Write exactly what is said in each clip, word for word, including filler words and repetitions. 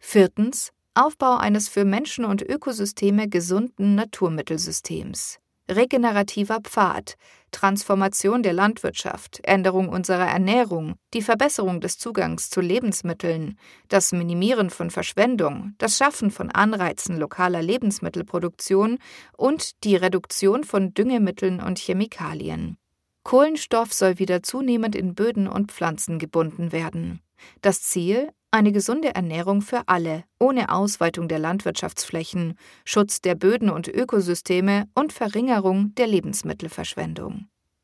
Viertens. Aufbau eines für Menschen und Ökosysteme gesunden Naturmittelsystems. Regenerativer Pfad, Transformation der Landwirtschaft, Änderung unserer Ernährung, die Verbesserung des Zugangs zu Lebensmitteln, das Minimieren von Verschwendung, das Schaffen von Anreizen lokaler Lebensmittelproduktion und die Reduktion von Düngemitteln und Chemikalien. Kohlenstoff soll wieder zunehmend in Böden und Pflanzen gebunden werden. Das Ziel? Eine gesunde Ernährung für alle, ohne Ausweitung der Landwirtschaftsflächen, Schutz der Böden und Ökosysteme und Verringerung der Lebensmittelverschwendung.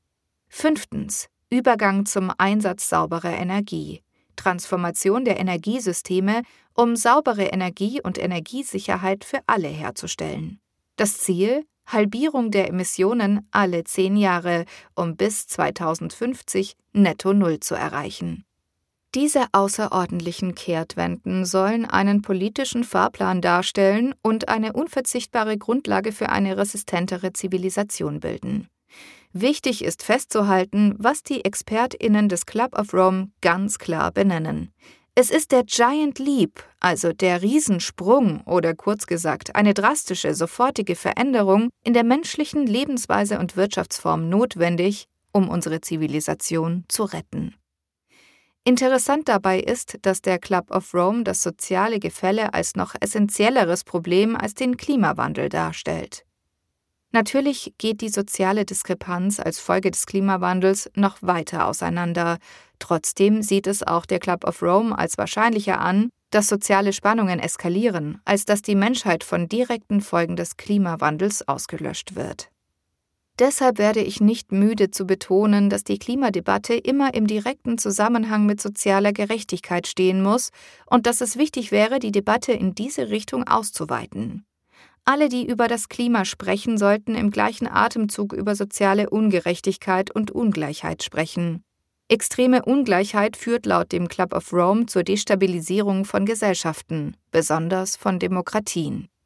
Fünftens. Übergang zum Einsatz sauberer Energie. Transformation der Energiesysteme, um saubere Energie und Energiesicherheit für alle herzustellen. Das Ziel? Halbierung der Emissionen alle zehn Jahre, um bis zweitausendfünfzig netto Null zu erreichen. Diese außerordentlichen Kehrtwenden sollen einen politischen Fahrplan darstellen und eine unverzichtbare Grundlage für eine resistentere Zivilisation bilden. Wichtig ist festzuhalten, was die ExpertInnen des Club of Rome ganz klar benennen. Es ist der Giant Leap, also der Riesensprung oder kurz gesagt eine drastische, sofortige Veränderung in der menschlichen Lebensweise und Wirtschaftsform notwendig, um unsere Zivilisation zu retten. Interessant dabei ist, dass der Club of Rome das soziale Gefälle als noch essentielleres Problem als den Klimawandel darstellt. Natürlich geht die soziale Diskrepanz als Folge des Klimawandels noch weiter auseinander. Trotzdem sieht es auch der Club of Rome als wahrscheinlicher an, dass soziale Spannungen eskalieren, als dass die Menschheit von direkten Folgen des Klimawandels ausgelöscht wird. Deshalb werde ich nicht müde zu betonen, dass die Klimadebatte immer im direkten Zusammenhang mit sozialer Gerechtigkeit stehen muss und dass es wichtig wäre, die Debatte in diese Richtung auszuweiten. Alle, die über das Klima sprechen, sollten im gleichen Atemzug über soziale Ungerechtigkeit und Ungleichheit sprechen. Extreme Ungleichheit führt laut dem Club of Rome zur Destabilisierung von Gesellschaften, besonders von Demokratien.